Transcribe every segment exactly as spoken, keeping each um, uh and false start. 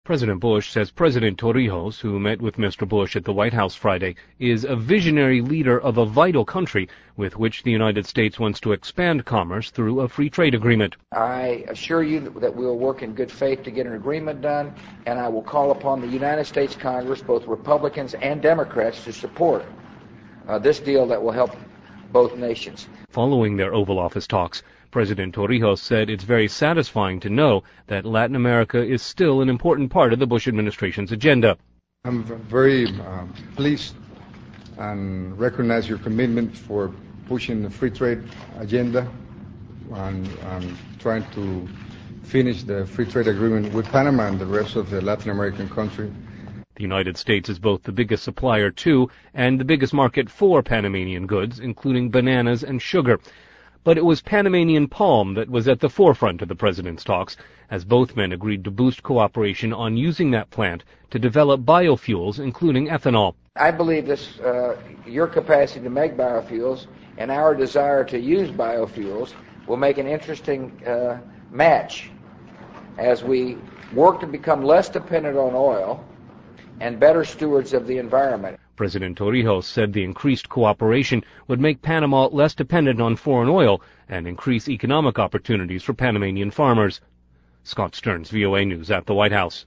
President Bush says President Torrijos, who met with Mister Bush at the White House Friday, is a visionary leader of a vital country with which the United States wants to expand commerce through a free trade agreement. I assure you that we will work in good faith to get an agreement done, and I will call upon the United States Congress, both Republicans and Democrats, to support uh, this deal that will help both nations. Following their Oval Office talks, President Torrijos said it's very satisfying to know that Latin America is still an important part of the Bush administration's agenda. I'm very uh, pleased and recognize your commitment for pushing the free trade agenda and um, trying to finish the free trade agreement with Panama and the rest of the Latin American country. The United States is both the biggest supplier to and the biggest market for Panamanian goods, including bananas and sugar. But it was Panamanian palm that was at the forefront of the president's talks, as both men agreed to boost cooperation on using that plant to develop biofuels, including ethanol. I believe this, uh, your capacity to make biofuels and our desire to use biofuels will make an interesting uh, match as we work to become less dependent on oil and better stewards of the environment. President Torrijos said the increased cooperation would make Panama less dependent on foreign oil and increase economic opportunities for Panamanian farmers. Scott Stearns, V O A News at the White House.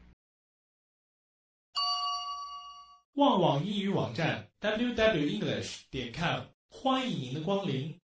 旺网英语网站 double-u double-u double-u 点 com 欢迎您的光临。